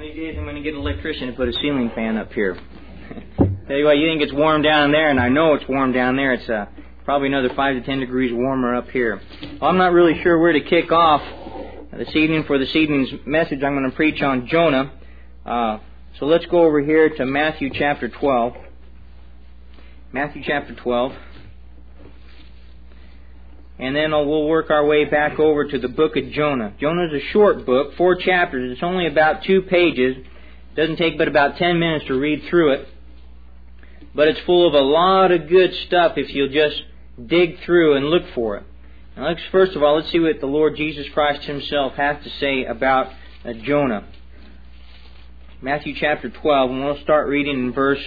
One of these days I'm going to get an electrician to put a ceiling fan up here. Tell you what, you think it's warm down there, and I know it's warm down there. It's probably another 5 to 10 degrees warmer up here. Well, I'm not really sure where to kick off this evening. For this evening's message, I'm going to preach on Jonah. So let's go over here to Matthew chapter 12. Matthew chapter 12. And then we'll work our way back over to the book of Jonah. Jonah is a short book, 4 chapters. It's only about 2 pages. It doesn't take but about 10 minutes to read through it. But it's full of a lot of good stuff if you'll just dig through and look for it. Now, first of all, let's see what the Lord Jesus Christ Himself has to say about Jonah. Matthew chapter 12, and we'll start reading in verse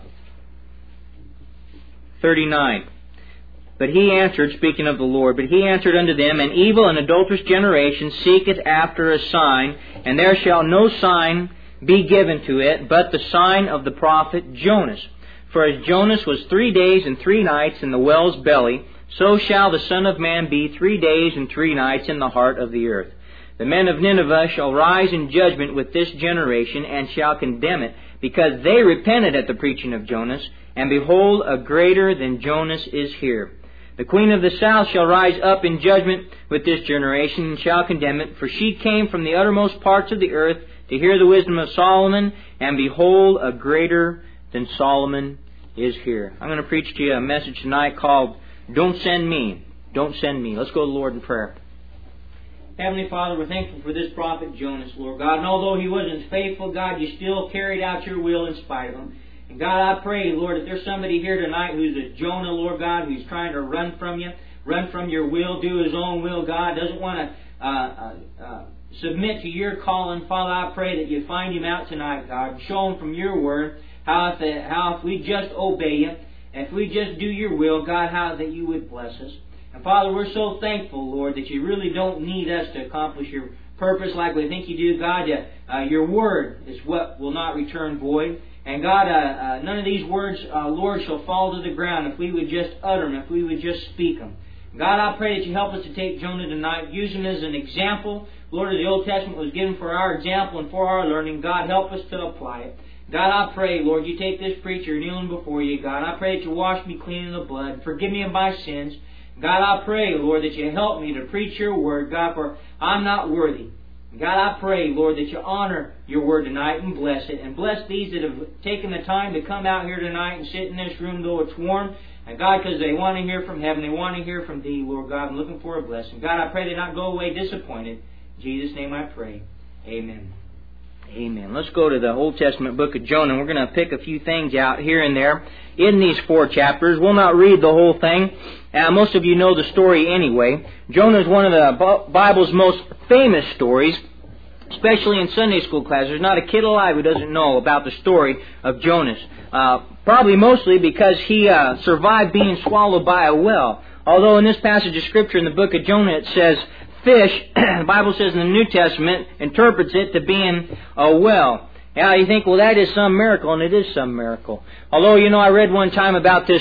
39. But he answered, speaking of the Lord, but he answered unto them, An evil and adulterous generation seeketh after a sign, and there shall no sign be given to it, but the sign of the prophet Jonas. For as Jonas was 3 days and 3 nights in the whale's belly, so shall the Son of Man be 3 days and 3 nights in the heart of the earth. The men of Nineveh shall rise in judgment with this generation, and shall condemn it, because they repented at the preaching of Jonas, and behold, a greater than Jonas is here. The queen of the south shall rise up in judgment with this generation, and shall condemn it, for she came from the uttermost parts of the earth to hear the wisdom of Solomon, and behold, a greater than Solomon is here. I'm going to preach to you a message tonight called, Don't Send Me. Don't Send Me. Let's go to the Lord in prayer. Heavenly Father, we're thankful for this prophet Jonas, Lord God. And although he wasn't faithful, God, you still carried out your will in spite of him. And God, I pray, Lord, if there's somebody here tonight who's a Jonah, Lord God, who's trying to run from you, run from your will, do his own will, God, doesn't want to submit to your calling, Father, I pray that you find him out tonight, God. Show him from your word how if we just obey you, if we just do your will, God, how that you would bless us. And Father, we're so thankful, Lord, that you really don't need us to accomplish your purpose like we think you do, God. Your word is what will not return void. And God, none of these words, Lord, shall fall to the ground if we would just utter them, if we would just speak them. God, I pray that you help us to take Jonah tonight, use him as an example. Lord, the Old Testament was given for our example and for our learning. God, help us to apply it. God, I pray, Lord, you take this preacher kneeling before you, God. I pray that you wash me clean in the blood. Forgive me of my sins. God, I pray, Lord, that you help me to preach your word, God, for I'm not worthy. God, I pray, Lord, that you honor your word tonight and bless it. And bless these that have taken the time to come out here tonight and sit in this room, though it's warm. And God, because they want to hear from heaven, they want to hear from thee, Lord God, I'm looking for a blessing. God, I pray they not go away disappointed. In Jesus' name I pray. Amen. Amen. Let's go to the Old Testament book of Jonah. We're going to pick a few things out here and there in these 4 chapters. We'll not read the whole thing. Most of you know the story anyway. Jonah is one of the Bible's most famous stories, especially in Sunday school class. There's not a kid alive who doesn't know about the story of Jonas. Probably mostly because he survived being swallowed by a whale. Although in this passage of Scripture in the book of Jonah it says fish, the Bible says in the New Testament, interprets it to being a whale. Now you think, well, that is some miracle, and it is some miracle. Although, you know, I read one time about this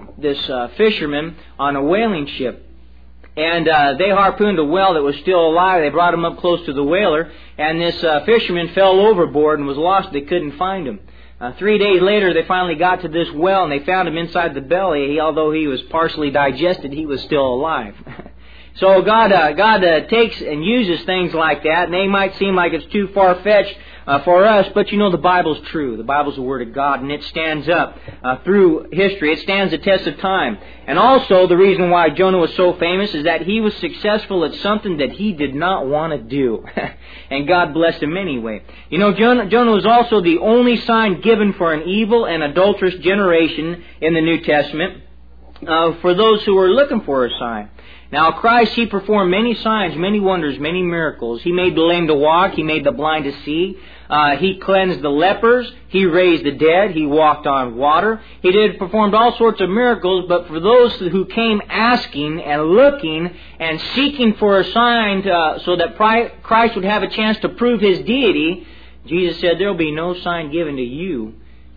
fisherman on a whaling ship. And they harpooned a whale that was still alive. They brought him up close to the whaler, and this fisherman fell overboard and was lost. They couldn't find him. 3 days later, they finally got to this whale, and they found him inside the belly. Although he was partially digested, he was still alive. So God takes and uses things like that, and they might seem like it's too far-fetched for us, but you know the Bible's true. The Bible's the Word of God, and it stands up through history. It stands the test of time. And also, the reason why Jonah was so famous is that he was successful at something that he did not want to do. And God blessed him anyway. You know, Jonah was also the only sign given for an evil and adulterous generation in the New Testament for those who were looking for a sign. Now, Christ, He performed many signs, many wonders, many miracles. He made the lame to walk. He made the blind to see. He cleansed the lepers. He raised the dead. He walked on water. He performed all sorts of miracles, but for those who came asking and looking and seeking for a sign so that Christ would have a chance to prove His deity, Jesus said, there will be no sign given to you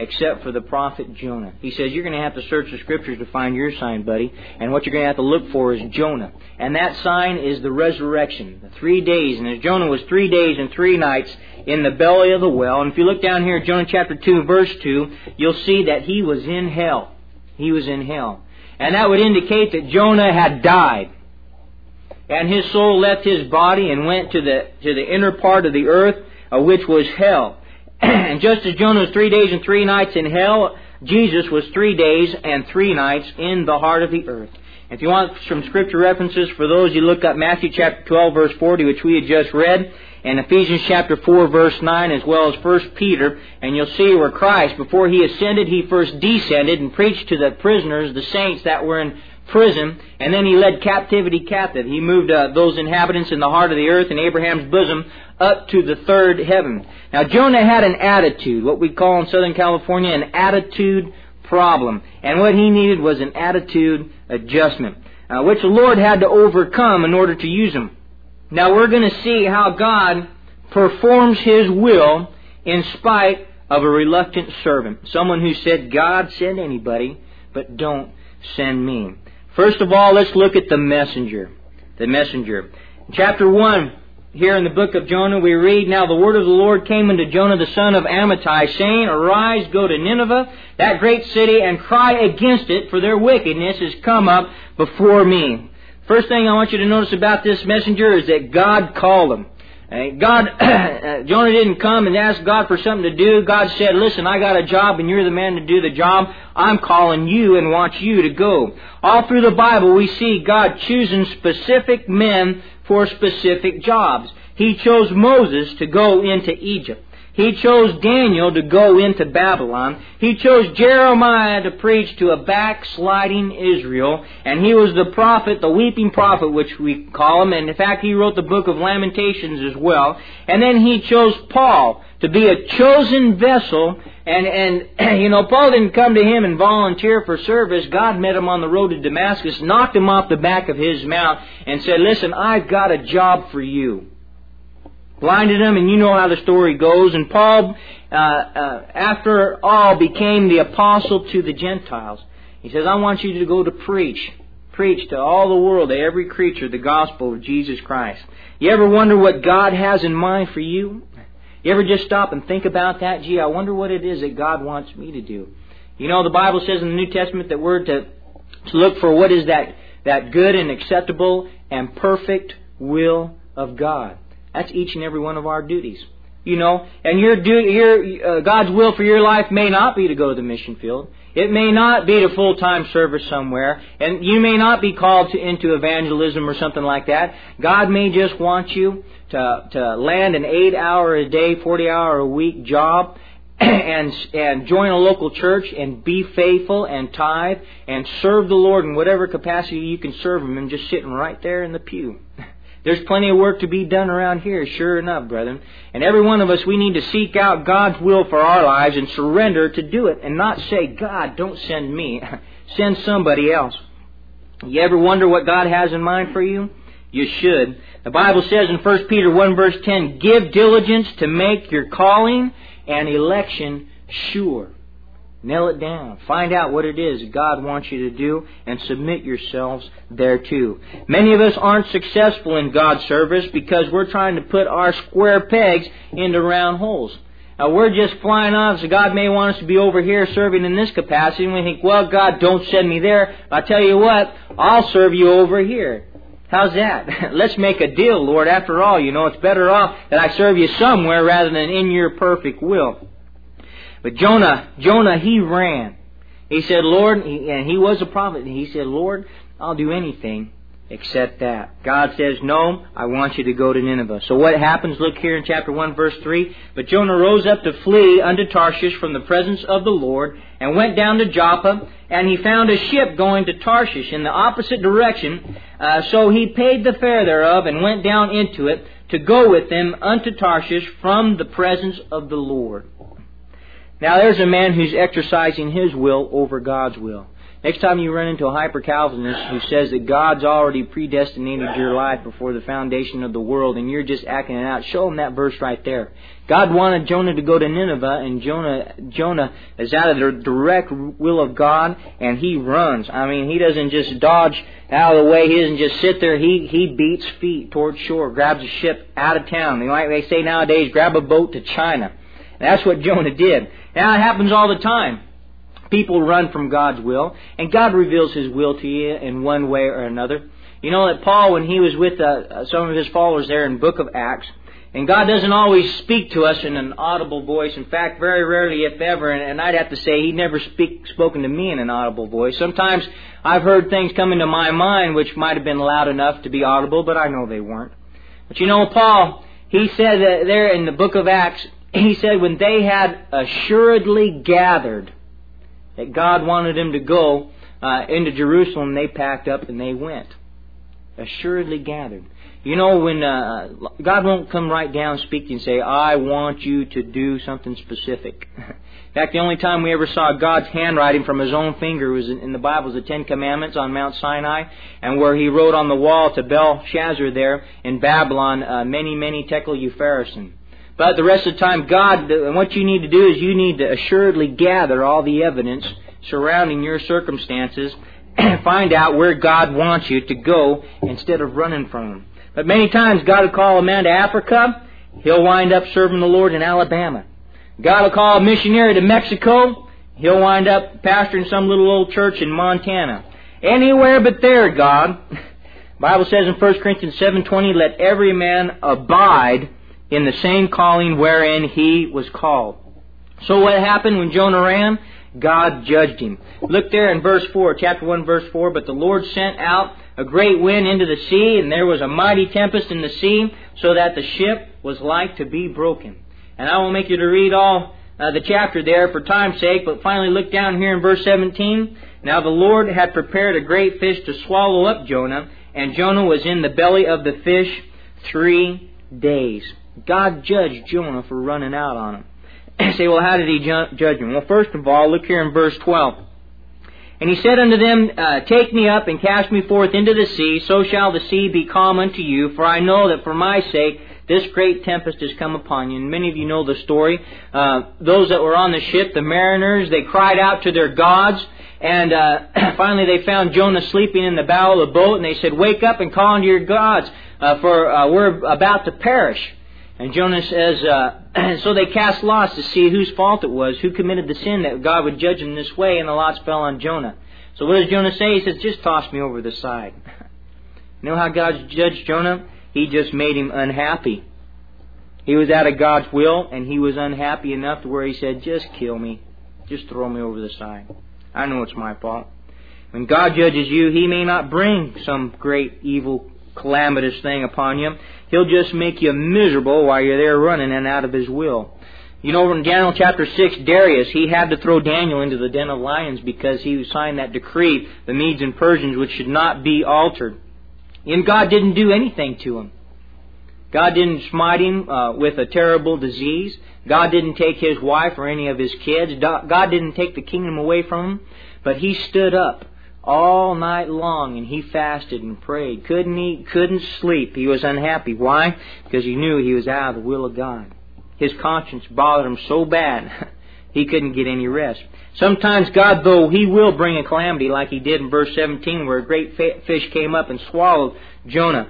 except for the prophet Jonah. He says, you're going to have to search the Scriptures to find your sign, buddy. And what you're going to have to look for is Jonah. And that sign is the resurrection, the 3 days. And as Jonah was 3 days and 3 nights in the belly of the well. And if you look down here at Jonah chapter 2, verse 2, you'll see that he was in hell. He was in hell. And that would indicate that Jonah had died. And his soul left his body and went to the inner part of the earth, which was hell. And just as Jonah was 3 days and 3 nights in hell, Jesus was 3 days and 3 nights in the heart of the earth. If you want some Scripture references for those, you look up Matthew chapter 12, verse 40, which we had just read, and Ephesians chapter 4, verse 9, as well as 1 Peter, and you'll see where Christ, before He ascended, He first descended and preached to the prisoners, the saints that were in prison, and then He led captivity captive. He moved those inhabitants in the heart of the earth in Abraham's bosom up to the third heaven. Now Jonah had an attitude, what we call in Southern California an attitude problem. And what he needed was an attitude adjustment, which the Lord had to overcome in order to use him. Now we're going to see how God performs His will in spite of a reluctant servant. Someone who said, God, send anybody, but don't send me. First of all, let's look at the messenger. The messenger. Chapter 1, here in the book of Jonah, we read, Now the word of the Lord came unto Jonah the son of Amittai, saying, Arise, go to Nineveh, that great city, and cry against it, for their wickedness is come up before me. First thing I want you to notice about this messenger is that God called him. Jonah didn't come and ask God for something to do. God said, listen, I got a job and you're the man to do the job. I'm calling you and want you to go. All through the Bible we see God choosing specific men for specific jobs. He chose Moses to go into Egypt. He chose Daniel to go into Babylon. He chose Jeremiah to preach to a backsliding Israel. And he was the prophet, the weeping prophet, which we call him. And in fact, he wrote the book of Lamentations as well. And then he chose Paul to be a chosen vessel. And Paul didn't come to him and volunteer for service. God met him on the road to Damascus, knocked him off the back of his mount, and said, listen, I've got a job for you. Blinded him, and you know how the story goes. And Paul, after all, became the apostle to the Gentiles. He says, I want you to go to preach to all the world, to every creature, the gospel of Jesus Christ. You ever wonder what God has in mind for you? You ever just stop and think about that? Gee, I wonder what it is that God wants me to do. You know, the Bible says in the New Testament that we're to look for what is that good and acceptable and perfect will of God. That's each and every one of our duties. You know, and God's will for your life may not be to go to the mission field. It may not be to full-time service somewhere. And you may not be called into evangelism or something like that. God may just want you to land an 8-hour-a-day, 40-hour-a-week job and join a local church and be faithful and tithe and serve the Lord in whatever capacity you can serve Him, and just sitting right there in the pew. There's plenty of work to be done around here, sure enough, brethren. And every one of us, we need to seek out God's will for our lives and surrender to do it, and not say, God, don't send me. Send somebody else. You ever wonder what God has in mind for you? You should. The Bible says in 1 Peter 1 verse 10, Give diligence to make your calling and election sure. Nail it down. Find out what it is God wants you to do and submit yourselves thereto. Many of us aren't successful in God's service because we're trying to put our square pegs into round holes. We're just flying off, so God may want us to be over here serving in this capacity, and we think, well, God, don't send me there. I tell you what, I'll serve you over here. How's that? Let's make a deal, Lord. After all, it's better off that I serve you somewhere rather than in your perfect will. But Jonah, he ran. He said, Lord, and he was a prophet, and he said, Lord, I'll do anything except that. God says, no, I want you to go to Nineveh. So what happens? Look here in chapter 1, verse 3. But Jonah rose up to flee unto Tarshish from the presence of the Lord, and went down to Joppa, and he found a ship going to Tarshish in the opposite direction. So he paid the fare thereof, and went down into it, to go with them unto Tarshish from the presence of the Lord. Now there's a man who's exercising his will over God's will. Next time you run into a hyper-Calvinist who says that God's already predestinated your life before the foundation of the world and you're just acting it out, show them that verse right there. God wanted Jonah to go to Nineveh, and Jonah is out of the direct will of God, and he runs. I mean, he doesn't just dodge out of the way. He doesn't just sit there. He beats feet towards shore, grabs a ship out of town. Like they say nowadays, grab a boat to China. And that's what Jonah did. Now, it happens all the time. People run from God's will, and God reveals His will to you in one way or another. You know that Paul, when he was with some of his followers there in the book of Acts, and God doesn't always speak to us in an audible voice. In fact, very rarely, if ever, and I'd have to say He never spoken to me in an audible voice. Sometimes I've heard things come into my mind which might have been loud enough to be audible, but I know they weren't. But you know, Paul, he said that there in the book of Acts, he said when they had assuredly gathered that God wanted them to go into Jerusalem, they packed up and they went. Assuredly gathered. You know, when God won't come right down, speak to you and say, I want you to do something specific. In fact, the only time we ever saw God's handwriting from His own finger was in the Bible, was the Ten Commandments on Mount Sinai, and where He wrote on the wall to Belshazzar there in Babylon, many, many tekel upharsin. But the rest of the time, God, what you need to do is you need to assuredly gather all the evidence surrounding your circumstances and find out where God wants you to go instead of running from Him. But many times, God will call a man to Africa, he'll wind up serving the Lord in Alabama. God will call a missionary to Mexico, he'll wind up pastoring some little old church in Montana. Anywhere but there, God. The Bible says in 1 Corinthians 7:20, let every man abide in the same calling wherein he was called. So what happened when Jonah ran? God judged him. Look there in verse 4, chapter 1, verse 4. But the Lord sent out a great wind into the sea, and there was a mighty tempest in the sea, so that the ship was like to be broken. And I won't make you to read all the chapter there for time's sake, but finally look down here in verse 17. Now the Lord had prepared a great fish to swallow up Jonah, and Jonah was in the belly of the fish 3 days. God judged Jonah for running out on him. You say, well, how did He judge him? Well, first of all, look here in verse 12. And He said unto them, take me up and cast me forth into the sea, so shall the sea be calm unto you, for I know that for my sake this great tempest has come upon you. And many of you know the story. Those that were on the ship, the mariners, they cried out to their gods, and finally they found Jonah sleeping in the bow of the boat, and they said, wake up and call unto your gods, for we're about to perish. And Jonah says, so they cast lots to see whose fault it was, who committed the sin that God would judge him this way, and the lots fell on Jonah. So what does Jonah say? He says, just toss me over the side. You know how God judged Jonah? He just made him unhappy. He was out of God's will, and he was unhappy enough to where he said, just kill me. Just throw me over the side. I know it's my fault. When God judges you, He may not bring some great evil calamitous thing upon you. He'll just make you miserable while you're there running and out of His will. You know, in Daniel chapter 6, Darius, he had to throw Daniel into the den of lions because he signed that decree, the Medes and Persians, which should not be altered. And God didn't do anything to him. God didn't smite him with a terrible disease. God didn't take his wife or any of his kids. God didn't take the kingdom away from him. But he stood up all night long, and he fasted and prayed. Couldn't eat, couldn't sleep. He was unhappy. Why? Because he knew he was out of the will of God. His conscience bothered him so bad, he couldn't get any rest. Sometimes God, though, He will bring a calamity like He did in verse 17, where a great fish came up and swallowed Jonah.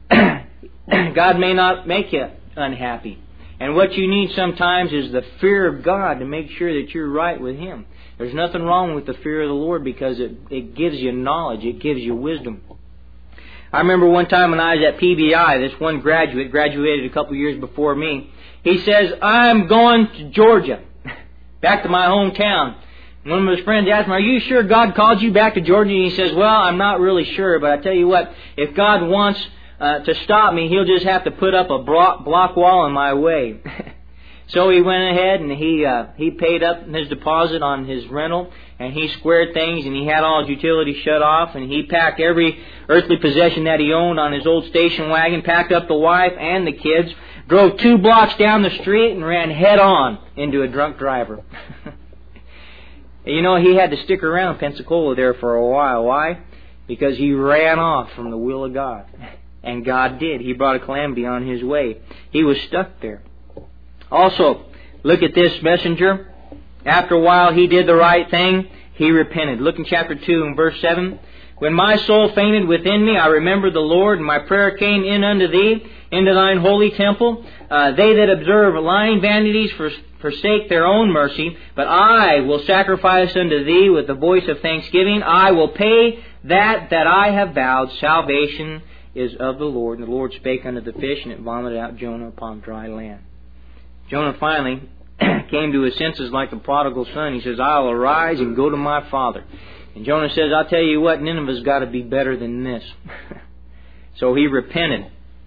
God may not make you unhappy. And what you need sometimes is the fear of God to make sure that you're right with Him. There's nothing wrong with the fear of the Lord because it gives you knowledge. It gives you wisdom. I remember one time when I was at PBI, this one graduated a couple years before me. He says, I'm going to Georgia, back to my hometown. And one of his friends asked him, are you sure God called you back to Georgia? And he says, well, I'm not really sure, but I tell you what, if God wants to stop me, He'll just have to put up a block wall in my way. So he went ahead and he paid up his deposit on his rental, and he squared things, and he had all his utilities shut off, and he packed every earthly possession that he owned on his old station wagon, packed up the wife and the kids, drove 2 blocks down the street, and ran head on into a drunk driver. You know, he had to stick around Pensacola there for a while. Why? Because he ran off from the will of God. And God did. He brought a calamity on his way. He was stuck there. Also, look at this messenger. After a while, he did the right thing. He repented. Look in chapter 2 and verse 7. When my soul fainted within me, I remembered the Lord, and my prayer came in unto thee, into thine holy temple. They that observe lying vanities forsake their own mercy, but I will sacrifice unto thee with the voice of thanksgiving. I will pay that I have vowed. Salvation is of the Lord. And the Lord spake unto the fish, and it vomited out Jonah upon dry land. Jonah finally came to his senses like the prodigal son. He says, I'll arise and go to my father. And Jonah says, I'll tell you what, Nineveh's got to be better than this. So he repented.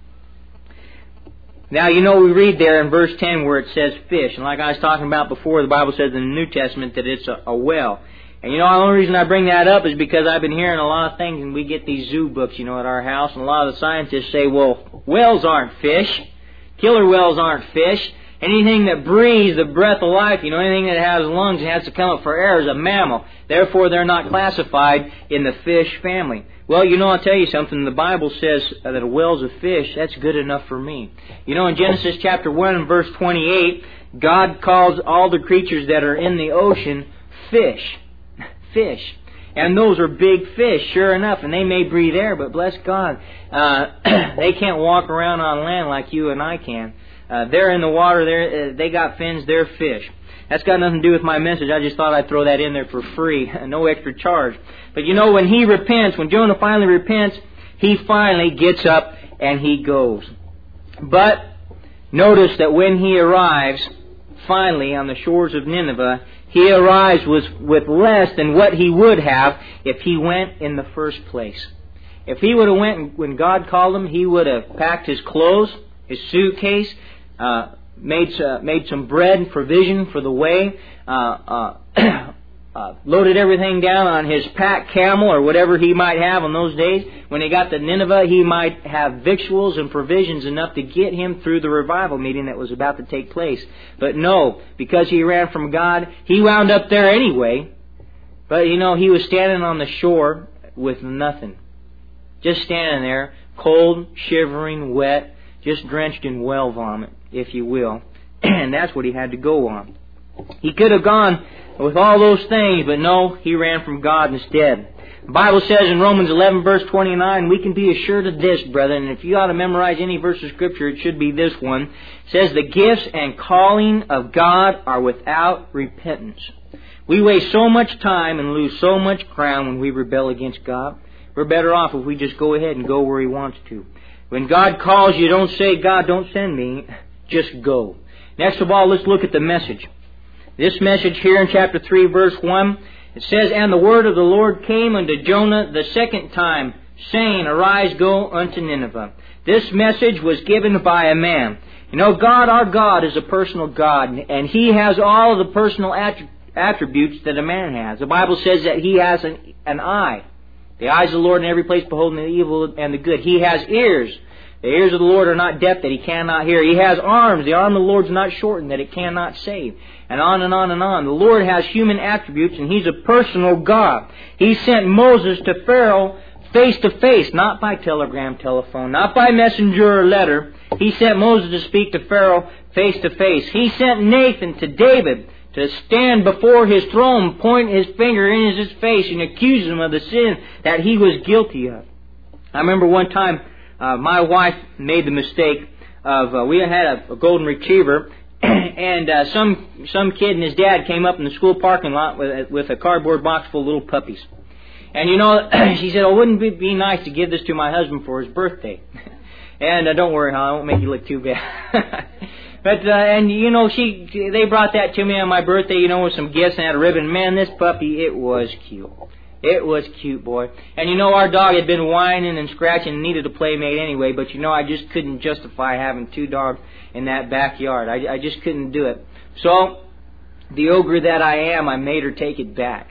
Now, you know, we read there in verse 10 where it says fish. And like I was talking about before, the Bible says in the New Testament that it's a well. And you know, the only reason I bring that up is because I've been hearing a lot of things, and we get these zoo books, you know, at our house, and a lot of the scientists say, well, whales aren't fish. Killer whales aren't fish. Anything that breathes the breath of life, you know, anything that has lungs and has to come up for air is a mammal. Therefore, they're not classified in the fish family. Well, you know, I'll tell you something. The Bible says that a whale's a fish. That's good enough for me. You know, in Genesis chapter 1 and verse 28, God calls all the creatures that are in the ocean fish. Fish. And those are big fish, sure enough, and they may breathe air, but bless God, they can't walk around on land like you and I can. They're in the water, they got fins, they're fish. That's got nothing to do with my message. I just thought I'd throw that in there for free, no extra charge. But you know, when he repents, when Jonah finally repents, he finally gets up and he goes. But notice that when he arrives, finally, on the shores of Nineveh, he arrives with less than what he would have if he went in the first place. If he would have went when God called him, he would have packed his clothes, his suitcase, made some bread and provision for the way, loaded everything down on his pack camel or whatever he might have on those days. When he got to Nineveh, he might have victuals and provisions enough to get him through the revival meeting that was about to take place. But no, because he ran from God, he wound up there anyway. But you know, he was standing on the shore with nothing. Just standing there, cold, shivering, wet, just drenched in whale vomit, if you will. And that's what he had to go on. He could have gone with all those things, but no, he ran from God instead. The Bible says in Romans 11, verse 29, we can be assured of this, brethren, and if you ought to memorize any verse of Scripture, it should be this one. It says, the gifts and calling of God are without repentance. We waste so much time and lose so much ground when we rebel against God. We're better off if we just go ahead and go where He wants to. When God calls you, don't say, God, don't send me. Just go. Next of all, let's look at the message. This message here in chapter 3, verse 1, it says, and the word of the Lord came unto Jonah the second time, saying, arise, go unto Nineveh. This message was given by a man. You know, God, our God, is a personal God, and He has all of the personal attributes that a man has. The Bible says that He has an eye. The eyes of the Lord in every place beholding the evil and the good. He has ears. The ears of the Lord are not deaf that He cannot hear. He has arms. The arm of the Lord is not shortened that it cannot save. And on and on and on. The Lord has human attributes, and He's a personal God. He sent Moses to Pharaoh face to face, not by telegram, telephone, not by messenger or letter. He sent Moses to speak to Pharaoh face to face. He sent Nathan to David to stand before his throne, point his finger in his face, and accuse him of the sin that he was guilty of. I remember one time my wife made the mistake of, we had a golden retriever, and some kid and his dad came up in the school parking lot with a cardboard box full of little puppies. And you know, she said, oh, wouldn't it be nice to give this to my husband for his birthday? And don't worry, I won't make you look too bad. But, and you know, they brought that to me on my birthday, you know, with some gifts and had a ribbon. Man, this puppy, it was cute. It was cute, boy. And you know, our dog had been whining and scratching and needed a playmate anyway, but you know, I just couldn't justify having two dogs in that backyard. I just couldn't do it. So, the ogre that I am, I made her take it back.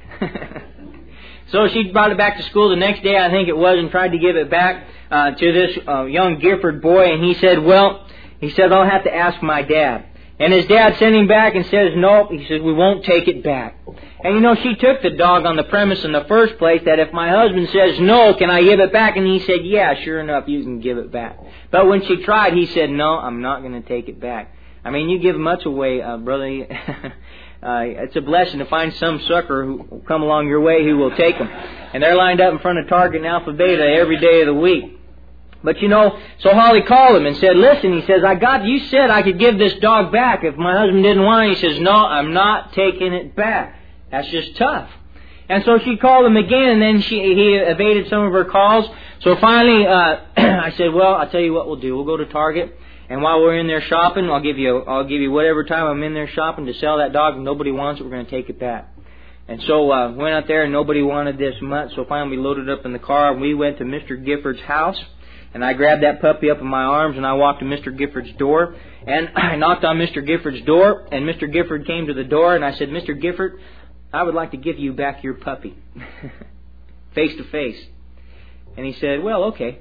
So she brought it back to school the next day, I think it was, and tried to give it back to this young Gifford boy, and he said, I'll have to ask my dad. And his dad sent him back and says, nope. He says, we won't take it back. And you know, she took the dog on the premise in the first place that if my husband says no, can I give it back? And he said, yeah, sure enough, you can give it back. But when she tried, he said, no, I'm not going to take it back. I mean, you give much away, brother. It's a blessing to find some sucker who will come along your way who will take them. And they're lined up in front of Target and Alpha Beta every day of the week. But you know, so Holly called him and said, listen, he says, you said I could give this dog back if my husband didn't want it. He says, no, I'm not taking it back. That's just tough. And so she called him again, and then he evaded some of her calls. So finally, I said, well, I'll tell you what we'll do. We'll go to Target, and while we're in there shopping, I'll give you whatever time I'm in there shopping to sell that dog, and nobody wants it, we're going to take it back. And so went out there, and nobody wanted this much. So finally we loaded up in the car, and we went to Mr. Gifford's house. And I grabbed that puppy up in my arms, and I walked to Mr. Gifford's door. And I knocked on Mr. Gifford's door, and Mr. Gifford came to the door, and I said, Mr. Gifford, I would like to give you back your puppy. Face to face. And he said, well, okay.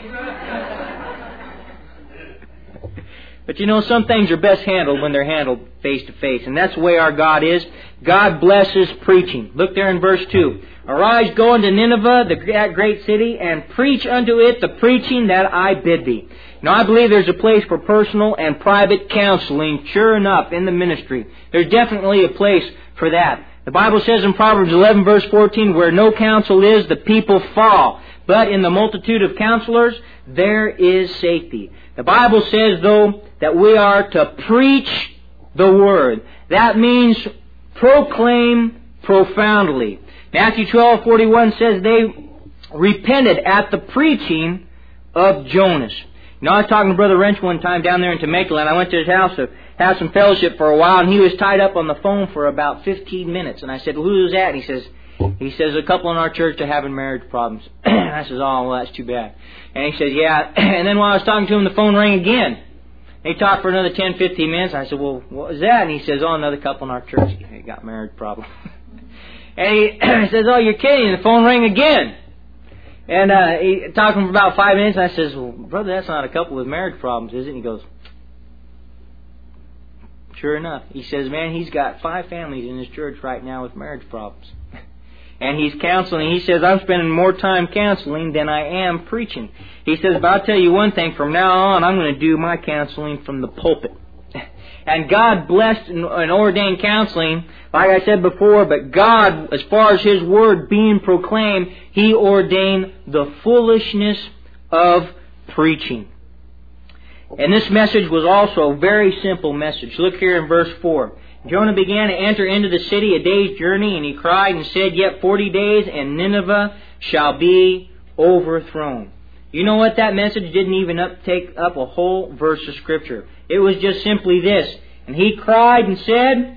But you know, some things are best handled when they're handled face to face. And that's the way our God is. God blesses preaching. Look there in verse 2. Arise, go unto Nineveh, that great city, and preach unto it the preaching that I bid thee. Now, I believe there's a place for personal and private counseling, sure enough, in the ministry. There's definitely a place for that. The Bible says in Proverbs 11, verse 14, where no counsel is, the people fall. But in the multitude of counselors, there is safety. The Bible says, though, that we are to preach the Word. That means proclaim profoundly. Matthew 12:41 says they repented at the preaching of Jonas. Now, I was talking to Brother Wrench one time down there in Temecula, and I went to his house to have some fellowship for a while, and he was tied up on the phone for about 15 minutes. And I said, well, who is that? And he says, a couple in our church are having marriage problems. And I says, oh, well, that's too bad. And he says, yeah. And then while I was talking to him, the phone rang again. He talked for another 10, 15 minutes. I said, well, what was that? And he says, oh, another couple in our church. They got marriage problems. And he says, oh, you're kidding. And the phone rang again. And he talked to him for about 5 minutes. And I says, well, brother, that's not a couple with marriage problems, is it? And he goes, sure enough. He says, man, he's got 5 families in his church right now with marriage problems. And he's counseling. He says, I'm spending more time counseling than I am preaching. He says, but I'll tell you one thing. From now on, I'm going to do my counseling from the pulpit. And God blessed and ordained counseling, like I said before, but God, as far as His Word being proclaimed, He ordained the foolishness of preaching. And this message was also a very simple message. Look here in verse 4. Jonah began to enter into the city a day's journey, and he cried and said, yet 40 days, and Nineveh shall be overthrown. You know what? That message didn't even take up a whole verse of Scripture. It was just simply this. And he cried and said,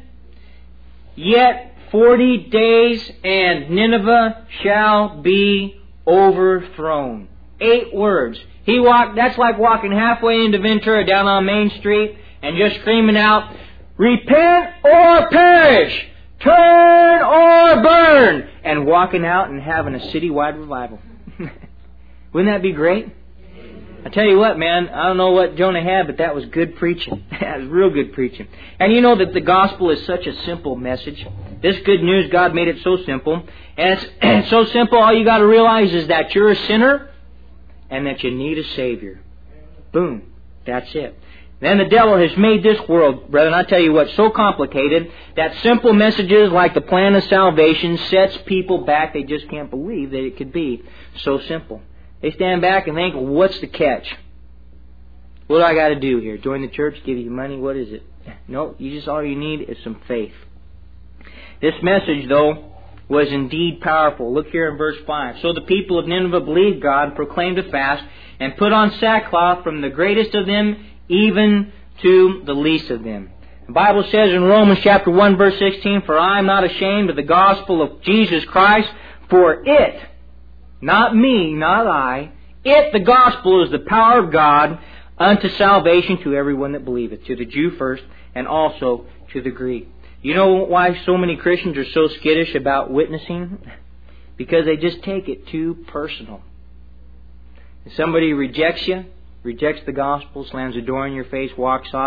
yet 40 days, and Nineveh shall be overthrown. 8 words. That's like walking halfway into Ventura down on Main Street and just screaming out, repent or perish, turn or burn, and walking out and having a citywide revival. Wouldn't that be great? I tell you what, man, I don't know what Jonah had, but that was good preaching. That was real good preaching. And you know that the gospel is such a simple message. This good news, God made it so simple. And it's so simple, all you got to realize is that you're a sinner and that you need a Savior. Boom. That's it. Then the devil has made this world, brethren, I tell you what, so complicated that simple messages like the plan of salvation sets people back. They just can't believe that it could be so simple. They stand back and think, well, what's the catch? What do I got to do here? Join the church, give you money? What is it? No, all you need is some faith. This message, though, was indeed powerful. Look here in verse 5. So the people of Nineveh believed God, proclaimed a fast, and put on sackcloth from the greatest of them even to the least of them. The Bible says in Romans chapter 1 verse 16, for I am not ashamed of the gospel of Jesus Christ, for it, not me, not I, it, the gospel, is the power of God unto salvation to everyone that believeth, to the Jew first, and also to the Greek. You know why so many Christians are so skittish about witnessing? Because they just take it too personal. If somebody rejects you, rejects the gospel, slams the door in your face, walks off,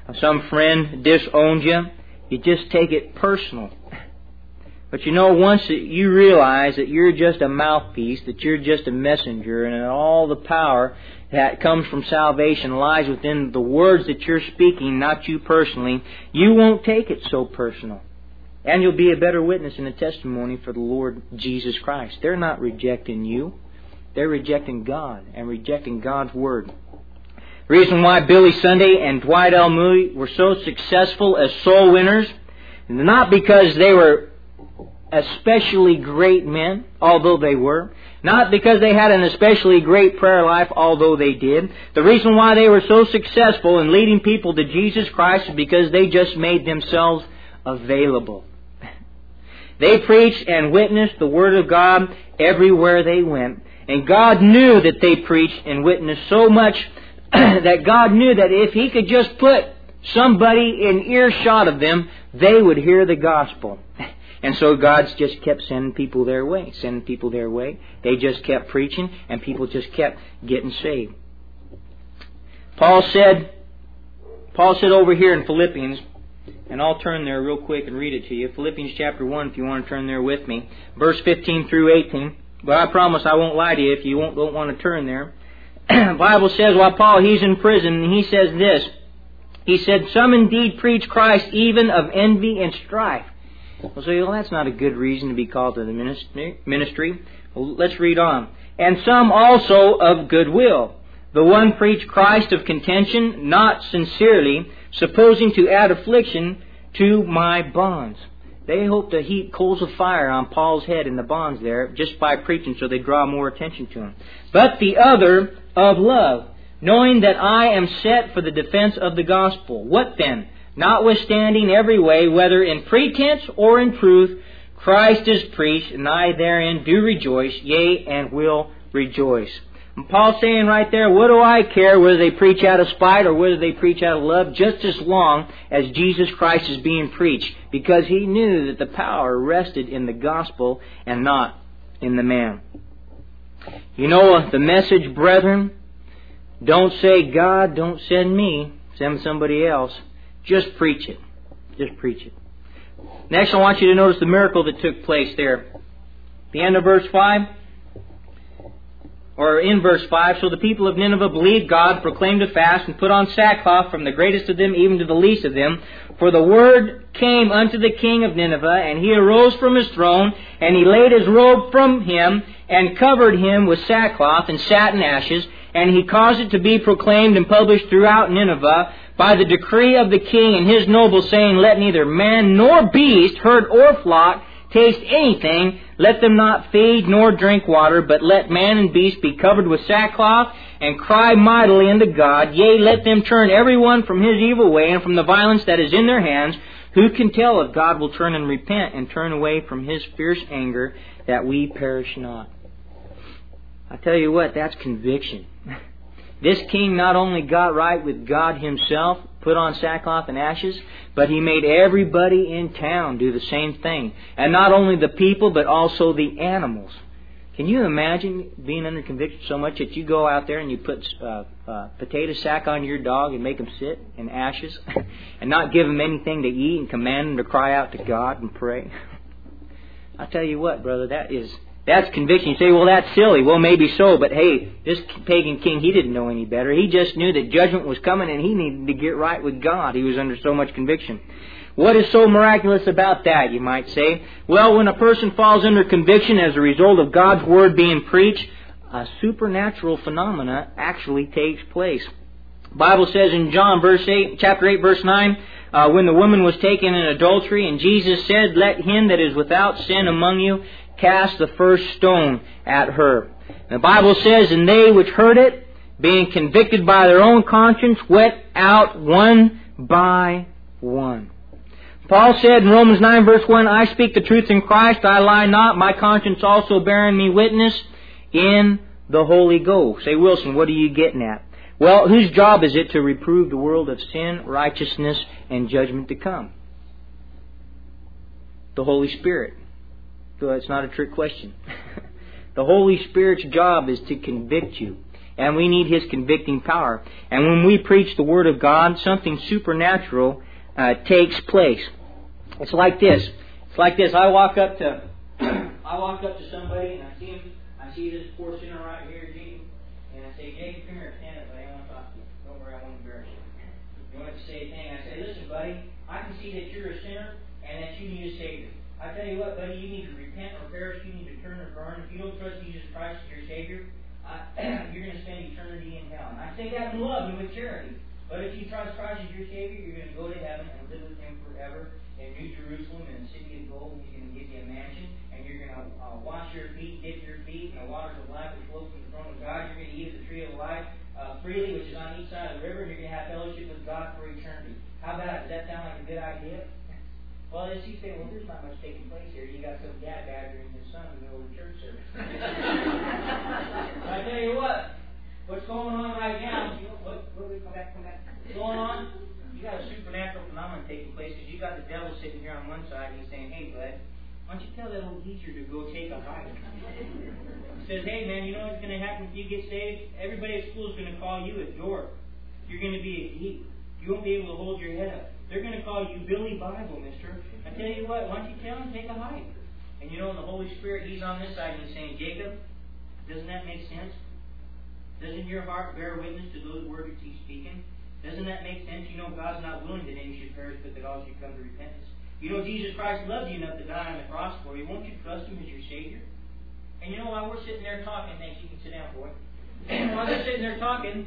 some friend disowned you, you just take it personal. But you know, once you realize that you're just a mouthpiece, that you're just a messenger, and that all the power that comes from salvation lies within the words that you're speaking, not you personally, you won't take it so personal. And you'll be a better witness and a testimony for the Lord Jesus Christ. They're not rejecting you. They're rejecting God and rejecting God's Word. The reason why Billy Sunday and Dwight L. Moody were so successful as soul winners, not because they were especially great men, although they were. Not because they had an especially great prayer life, although they did. The reason why they were so successful in leading people to Jesus Christ is because they just made themselves available. They preached and witnessed the Word of God everywhere they went. And God knew that they preached and witnessed so much that God knew that if He could just put somebody in earshot of them, they would hear the gospel. And so God just kept sending people their way, They just kept preaching, and people just kept getting saved. Paul said over here in Philippians, and I'll turn there real quick and read it to you. Philippians chapter 1, if you want to turn there with me. Verse 15 through 18. But I promise I won't lie to you if you don't want to turn there. The Bible says, while Paul, he's in prison, and he says this. He said, some indeed preach Christ even of envy and strife. Well, that's not a good reason to be called to the ministry. Well, let's read on. And some also of goodwill. The one preached Christ of contention, not sincerely, supposing to add affliction to my bonds. They hope to heap coals of fire on Paul's head in the bonds there, just by preaching, so they draw more attention to him. But the other of love, knowing that I am set for the defense of the gospel. What then? Notwithstanding every way, whether in pretense or in truth, Christ is preached, and I therein do rejoice, yea, and will rejoice. And Paul's saying right there, what do I care whether they preach out of spite or whether they preach out of love, just as long as Jesus Christ is being preached, because he knew that the power rested in the gospel and not in the man. You know the message, brethren? Don't say, God, don't send me, send somebody else. Just preach it. Just preach it. Next, I want you to notice the miracle that took place there. The end of verse 5, or in verse 5, so the people of Nineveh believed God, proclaimed a fast, and put on sackcloth from the greatest of them even to the least of them. For the word came unto the king of Nineveh, and he arose from his throne, and he laid his robe from him, and covered him with sackcloth and sat in ashes, and he caused it to be proclaimed and published throughout Nineveh by the decree of the king and his nobles, saying, let neither man nor beast, herd or flock, taste anything, let them not feed nor drink water, but let man and beast be covered with sackcloth, and cry mightily unto God. Yea, let them turn every one from his evil way, and from the violence that is in their hands. Who can tell if God will turn and repent, and turn away from his fierce anger, that we perish not? I tell you what, that's conviction. This king not only got right with God himself, put on sackcloth and ashes, but he made everybody in town do the same thing. And not only the people, but also the animals. Can you imagine being under conviction so much that you go out there and you put potato sack on your dog and make him sit in ashes and not give him anything to eat and command him to cry out to God and pray? I tell you what, brother, that's conviction. You say, well, that's silly. Well, maybe so, but hey, this pagan king, he didn't know any better. He just knew that judgment was coming and he needed to get right with God. He was under so much conviction. What is so miraculous about that, you might say? Well, when a person falls under conviction as a result of God's Word being preached, a supernatural phenomena actually takes place. The Bible says in John chapter 8, verse 9, when the woman was taken in adultery, and Jesus said, let him that is without sin among you cast the first stone at her. And the Bible says, and they which heard it, being convicted by their own conscience, went out one by one. Paul said in Romans 9 verse 1, I speak the truth in Christ, I lie not, my conscience also bearing me witness in the Holy Ghost. Say, Wilson, what are you getting at? Well, whose job is it to reprove the world of sin, righteousness, and judgment to come? The Holy Spirit. So it's not a trick question. The Holy Spirit's job is to convict you. And we need His convicting power. And when we preach the Word of God, something supernatural takes place. It's like this. I walk up to somebody and I see this poor sinner right here, Jacob, and I say, Jacob, come here, stand up, buddy. I want to talk to you. Don't worry, I won't embarrass you. You want to say a thing? I say, listen, buddy, I can see that you're a sinner and that you need a Savior. I tell you what, buddy, you need to repent or perish. You need to turn or burn. If you don't trust Jesus Christ as your Savior, you're going to spend eternity in hell. And I say that in love and with charity. But if you trust Christ as your Savior, you're going to go to heaven and live with Him forever in New Jerusalem in the city of gold. He's going to give you a mansion, and you're going to wash your feet, dip your feet in the waters of life which flow from the throne of God. You're going to eat the tree of life freely, which is on each side of the river, and you're going to have fellowship with God for eternity. How about it? Does that sound like a good idea? Well, as you say, well, there's not much taking place here. You got some dad badgering his son in the middle of the church service. I tell you what's going on right now? What we come back. What's going on? You got a supernatural phenomenon taking place because you got the devil sitting here on one side and he's saying, "Hey, bud, why don't you tell that old geezer to go take a hike?" He says, "Hey, man, you know what's going to happen if you get saved? Everybody at school is going to call you a dork. You're going to be a geek. You won't be able to hold your head up. They're going to call you Billy Bible, mister. I tell you what, why don't you tell him to take a hike?" And you know, the Holy Spirit, He's on this side and He's saying, "Jacob, doesn't that make sense? Doesn't your heart bear witness to those words that He's speaking? Doesn't that make sense? You know God's not willing that any should perish, but that all should come to repentance. You know Jesus Christ loved you enough to die on the cross for you. Won't you trust Him as your Savior?" And you know, while we're sitting there talking, thanks, you can sit down, boy. While they're sitting there talking,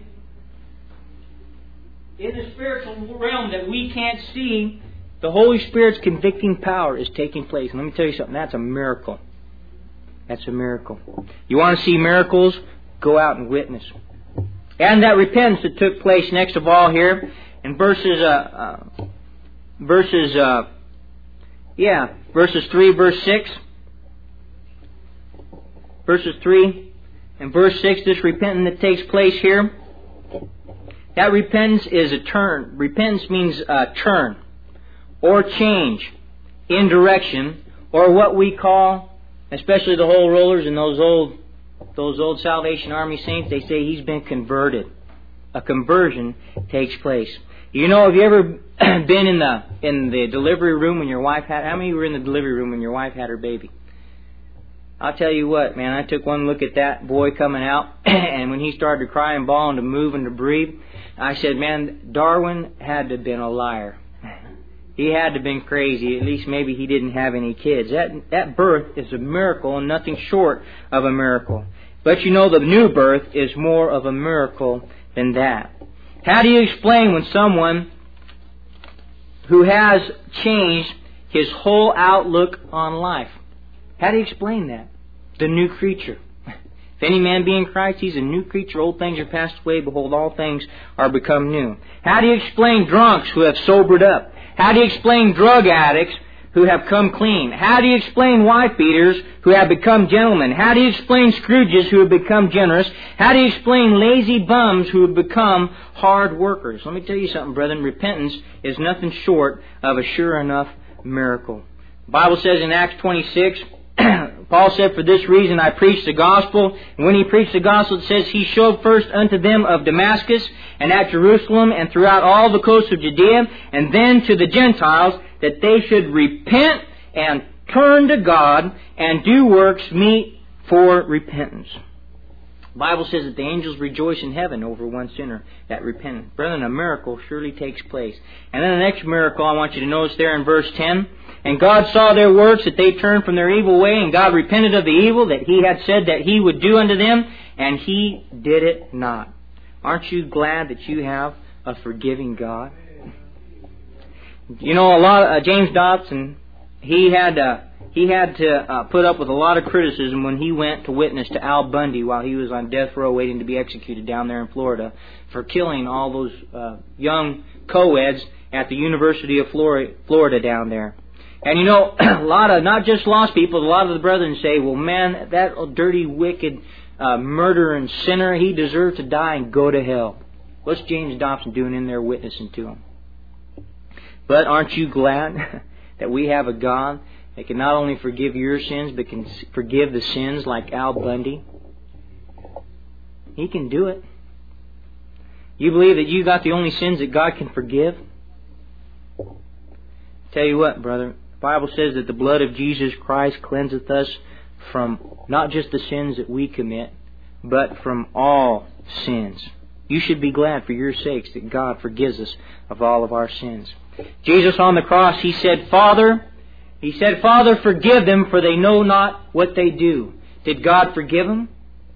in the spiritual realm that we can't see, the Holy Spirit's convicting power is taking place. And let me tell you something, that's a miracle. That's a miracle. You want to see miracles? Go out and witness. And that repentance that took place next of all here in verses 3, verse 6. Verses 3 and verse 6, this repentance that takes place here, that repentance is a turn. Repentance means a turn or change in direction, or what we call, especially the whole rollers and those old Salvation Army saints, they say he's been converted. A conversion takes place. You know, have you ever been in the delivery room when your wife had... How many were in the delivery room when your wife had her baby? I'll tell you what, man, I took one look at that boy coming out, and when he started to cry and bawl and to move and to breathe, I said, man, Darwin had to have been a liar. He had to have been crazy. At least maybe he didn't have any kids. That birth is a miracle and nothing short of a miracle. But you know, the new birth is more of a miracle than that. How do you explain when someone who has changed his whole outlook on life? How do you explain that? The new creature. If any man be in Christ, he's a new creature. Old things are passed away. Behold, all things are become new. How do you explain drunks who have sobered up? How do you explain drug addicts who have come clean? How do you explain wife-beaters who have become gentlemen? How do you explain Scrooges who have become generous? How do you explain lazy bums who have become hard workers? Let me tell you something, brethren. Repentance is nothing short of a sure enough miracle. The Bible says in Acts 26, Paul said, "For this reason I preach the gospel." And when he preached the gospel, it says, "He showed first unto them of Damascus, and at Jerusalem, and throughout all the coasts of Judea, and then to the Gentiles, that they should repent and turn to God, and do works meet for repentance." The Bible says that the angels rejoice in heaven over one sinner that repenteth. Brethren, a miracle surely takes place. And then the next miracle I want you to notice there in verse 10. "And God saw their works, that they turned from their evil way, and God repented of the evil that He had said that He would do unto them, and He did it not." Aren't you glad that you have a forgiving God? You know, James Dobson, he had to put up with a lot of criticism when he went to witness to Al Bundy while he was on death row waiting to be executed down there in Florida for killing all those young co-eds at the University of Florida down there. And you know, a lot of, not just lost people, a lot of the brethren say, "Well, man, that dirty, wicked murderer and sinner, he deserves to die and go to hell." What's James Dobson doing in there witnessing to him? But aren't you glad that we have a God that can not only forgive your sins, but can forgive the sins like Al Bundy? He can do it. You believe that you got the only sins that God can forgive? Tell you what, brother, the Bible says that the blood of Jesus Christ cleanseth us from not just the sins that we commit, but from all sins. You should be glad for your sakes that God forgives us of all of our sins. Jesus on the cross, He said, Father, forgive them, for they know not what they do. Did God forgive them?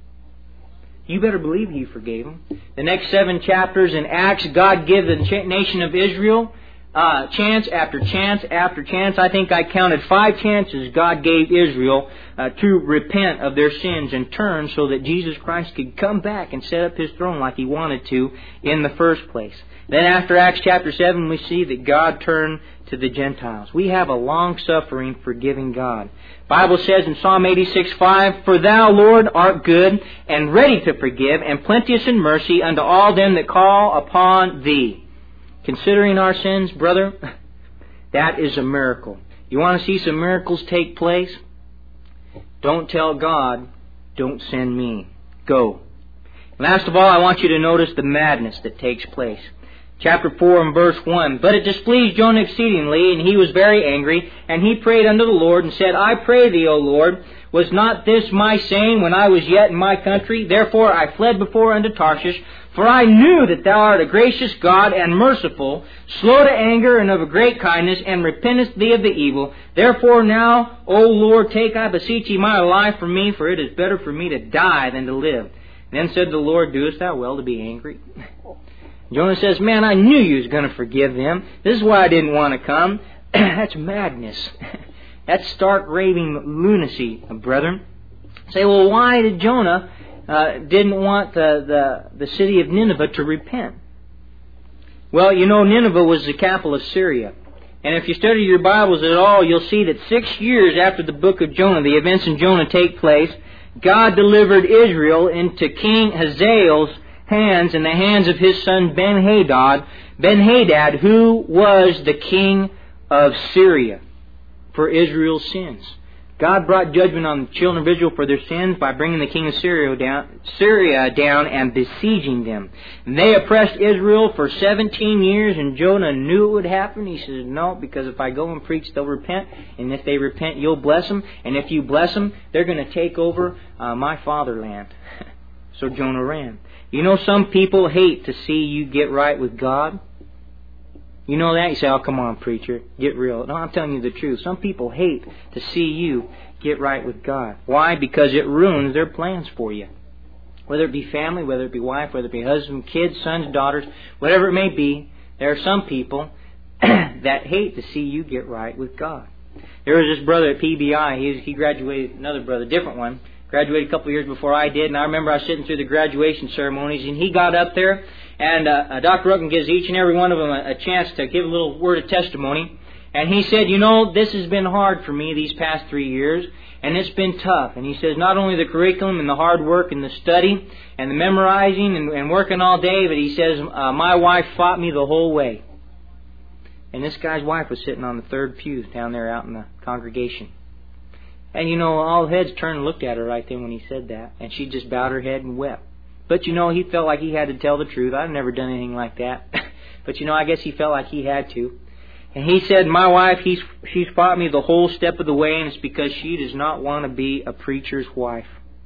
You better believe He forgave them. The next 7 chapters in Acts, God gave the nation of Israel chance after chance after chance. I think I counted 5 chances God gave Israel to repent of their sins and turn so that Jesus Christ could come back and set up His throne like He wanted to in the first place. Then after Acts chapter 7, we see that God turned to the Gentiles. We have a long-suffering, forgiving God. The Bible says in Psalm 86:5, For Thou, Lord, art good and ready to forgive, and plenteous in mercy unto all them that call upon Thee. Considering our sins, brother, that is a miracle. You want to see some miracles take place? Don't tell God, don't send me. Go. Last of all, I want you to notice the madness that takes place. Chapter 4 and verse 1. But it displeased Jonah exceedingly, and he was very angry, and he prayed unto the Lord, and said, I pray thee, O Lord, was not this my saying when I was yet in my country? Therefore I fled before unto Tarshish, for I knew that Thou art a gracious God and merciful, slow to anger and of a great kindness, and repentest Thee of the evil. Therefore now, O Lord, take, I beseech Thee, my life from me, for it is better for me to die than to live. Then said the Lord, Doest Thou well to be angry? Jonah says, Man, I knew You was going to forgive them. This is why I didn't want to come. That's madness. That's stark raving lunacy, brethren. Say, well, why did Jonah didn't want the city of Nineveh to repent? Well, you know, Nineveh was the capital of Syria. And if you study your Bibles at all, you'll see that 6 years after the book of Jonah, the events in Jonah take place, God delivered Israel into King Hazael's hands in the hands of his son Ben-Hadad, who was the king of Syria for Israel's sins. God brought judgment on the children of Israel for their sins by bringing the king of Syria down and besieging them. And they oppressed Israel for 17 years, and Jonah knew it would happen. He says, no, because if I go and preach, they'll repent. And if they repent, you'll bless them. And if you bless them, they're going to take over my fatherland. So Jonah ran. You know, some people hate to see you get right with God. You know that? You say, oh, come on, preacher, get real. No, I'm telling you the truth. Some people hate to see you get right with God. Why? Because it ruins their plans for you. Whether it be family, whether it be wife, whether it be husband, kids, sons, daughters, whatever it may be, there are some people that hate to see you get right with God. There was this brother at PBI. He graduated, another brother, different one, graduated a couple of years before I did, and I remember I was sitting through the graduation ceremonies, and he got up there, and Dr. Rucken gives each and every one of them a chance to give a little word of testimony. And he said, you know, this has been hard for me these past 3 years, and it's been tough. And he says, not only the curriculum and the hard work and the study and the memorizing and working all day, but he says, my wife fought me the whole way. And this guy's wife was sitting on the third pew down there out in the congregation. And, you know, all heads turned and looked at her right then when he said that. And she just bowed her head and wept. But, you know, he felt like he had to tell the truth. I've never done anything like that. But, you know, I guess he felt like he had to. And he said, my wife, she's fought me the whole step of the way, and it's because she does not want to be a preacher's wife.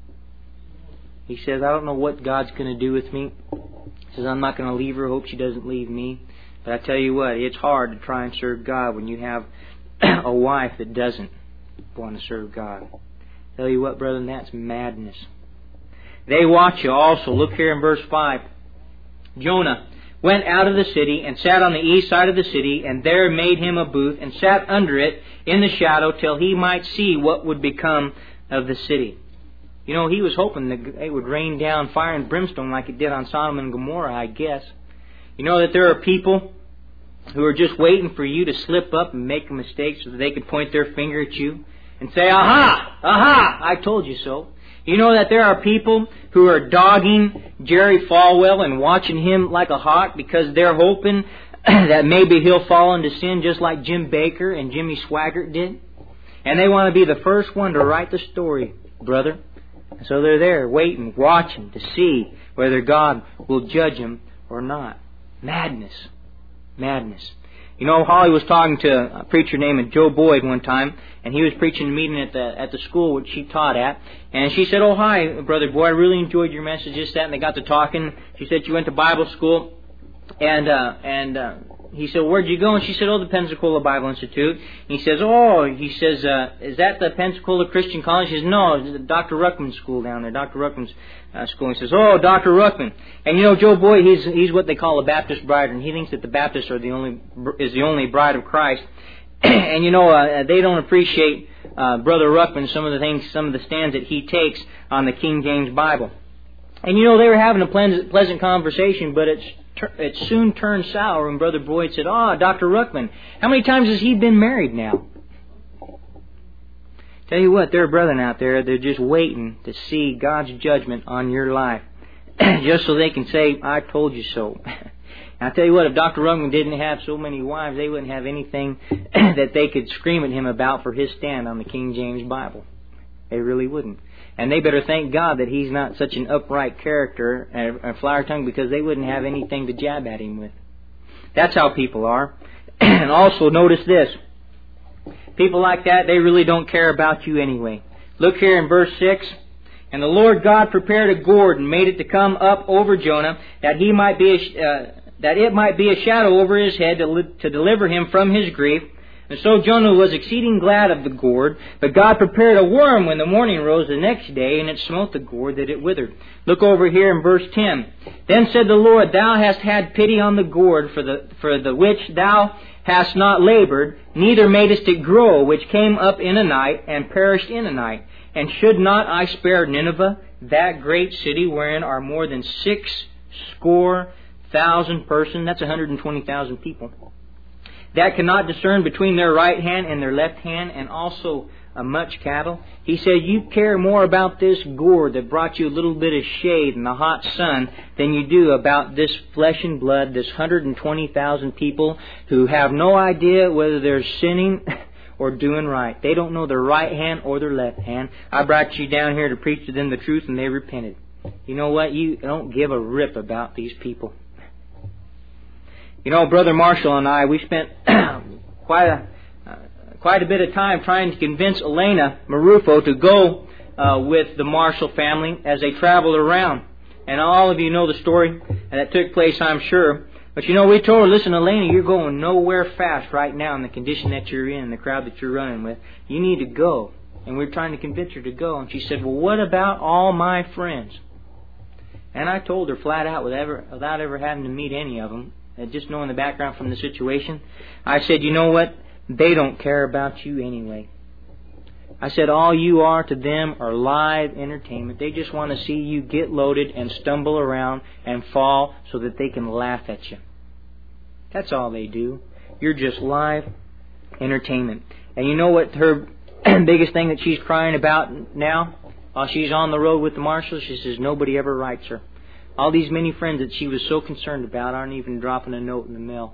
He says, I don't know what God's going to do with me. He says, I'm not going to leave her. Hope she doesn't leave me. But I tell you what, it's hard to try and serve God when you have a wife that doesn't want to serve God. Tell you what, brethren, that's madness. They watch you also. Look here in verse 5. Jonah went out of the city and sat on the east side of the city, and there made him a booth and sat under it in the shadow till he might see what would become of the city. You know, he was hoping that it would rain down fire and brimstone like it did on Sodom and Gomorrah, I guess. You know that there are people who are just waiting for you to slip up and make a mistake so that they can point their finger at you and say, aha, aha, I told you so. You know that there are people who are dogging Jerry Falwell and watching him like a hawk because they're hoping that maybe he'll fall into sin just like Jim Baker and Jimmy Swaggart did. And they want to be the first one to write the story, brother. So they're there waiting, watching to see whether God will judge him or not. Madness. Madness. You know, Holly was talking to a preacher named Joe Boyd one time, and he was preaching a meeting at the school which she taught at. And she said, "Oh, hi, Brother Boyd, I really enjoyed your message, this, that," and they got to talking. She said she went to Bible school, and he said, "Where'd you go?" And she said, "Oh, the Pensacola Bible Institute." And he says, "Is that the Pensacola Christian College?" She says, "No, it's the Dr. Ruckman's school down there, Dr. Ruckman's school." And he says, "Oh, Dr. Ruckman." And you know, Joe Boyd, he's what they call a Baptist bride, and he thinks that the Baptists is the only bride of Christ. And you know, they don't appreciate Brother Ruckman, some of the stands that he takes on the King James Bible. And you know, they were having a pleasant conversation, but it soon turned sour when Brother Boyd said, Dr. Ruckman, how many times has he been married now?" Tell you what, there are brethren out there, they're just waiting to see God's judgment on your life, just so they can say, "I told you so." And I tell you what, if Dr. Ruckman didn't have so many wives, they wouldn't have anything that they could scream at him about for his stand on the King James Bible. They really wouldn't. And they better thank God that he's not such an upright character and a flower tongue, because they wouldn't have anything to jab at him with. That's how people are. And also notice this. People like that, they really don't care about you anyway. Look here in verse 6. "And the Lord God prepared a gourd and made it to come up over Jonah, that it might be a shadow over his head to deliver him from his grief. And so Jonah was exceeding glad of the gourd. But God prepared a worm when the morning rose the next day, and it smote the gourd that it withered." Look over here in verse 10. "Then said the Lord, Thou hast had pity on the gourd for the which thou hast not labored, neither madest it grow, which came up in a night, and perished in a night. And should not I spare Nineveh, that great city wherein are more than 600,000 persons," that's 120,000 people, "that cannot discern between their right hand and their left hand, and also much cattle?" He said, you care more about this gourd that brought you a little bit of shade in the hot sun than you do about this flesh and blood, this 120,000 people who have no idea whether they're sinning or doing right. They don't know their right hand or their left hand. I brought you down here to preach to them the truth, and they repented. You know what? You don't give a rip about these people. You know, Brother Marshall and I, we spent quite a bit of time trying to convince Elena Marufo to go with the Marshall family as they traveled around. And all of you know the story that took place, I'm sure. But you know, we told her, "Listen, Elena, you're going nowhere fast right now in the condition that you're in, the crowd that you're running with. You need to go." And we're trying to convince her to go. And she said, "Well, what about all my friends?" And I told her flat out, without ever having to meet any of them, just knowing the background from the situation, I said, "You know what? They don't care about you anyway." I said, all you are to them are live entertainment. They just want to see you get loaded and stumble around and fall so that they can laugh at you. That's all they do. You're just live entertainment. And you know what her biggest thing that she's crying about now? While she's on the road with the Marshalls, she says nobody ever writes her. All these many friends that she was so concerned about aren't even dropping a note in the mail.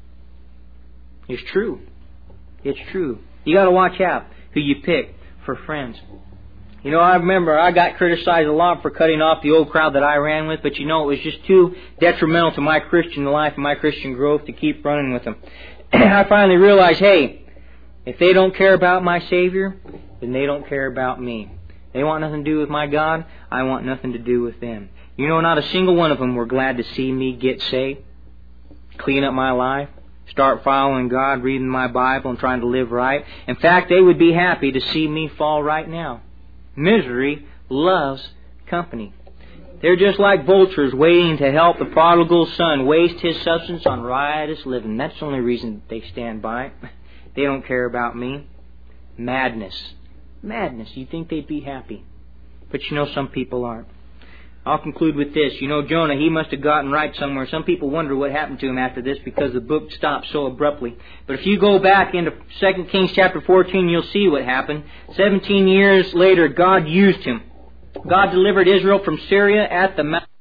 It's true. It's true. You got to watch out who you pick for friends. You know, I remember I got criticized a lot for cutting off the old crowd that I ran with, but you know, it was just too detrimental to my Christian life and my Christian growth to keep running with them. I finally realized, hey, if they don't care about my Savior, then they don't care about me. They want nothing to do with my God, I want nothing to do with them. You know, not a single one of them were glad to see me get saved, clean up my life, start following God, reading my Bible, and trying to live right. In fact, they would be happy to see me fall right now. Misery loves company. They're just like vultures waiting to help the prodigal son waste his substance on riotous living. That's the only reason they stand by. They don't care about me. Madness. Madness. You'd think they'd be happy. But you know, some people aren't. I'll conclude with this. You know, Jonah, he must have gotten right somewhere. Some people wonder what happened to him after this because the book stopped so abruptly. But if you go back into 2 Kings chapter 14, you'll see what happened. 17 years later, God used him. God delivered Israel from Syria at the mouth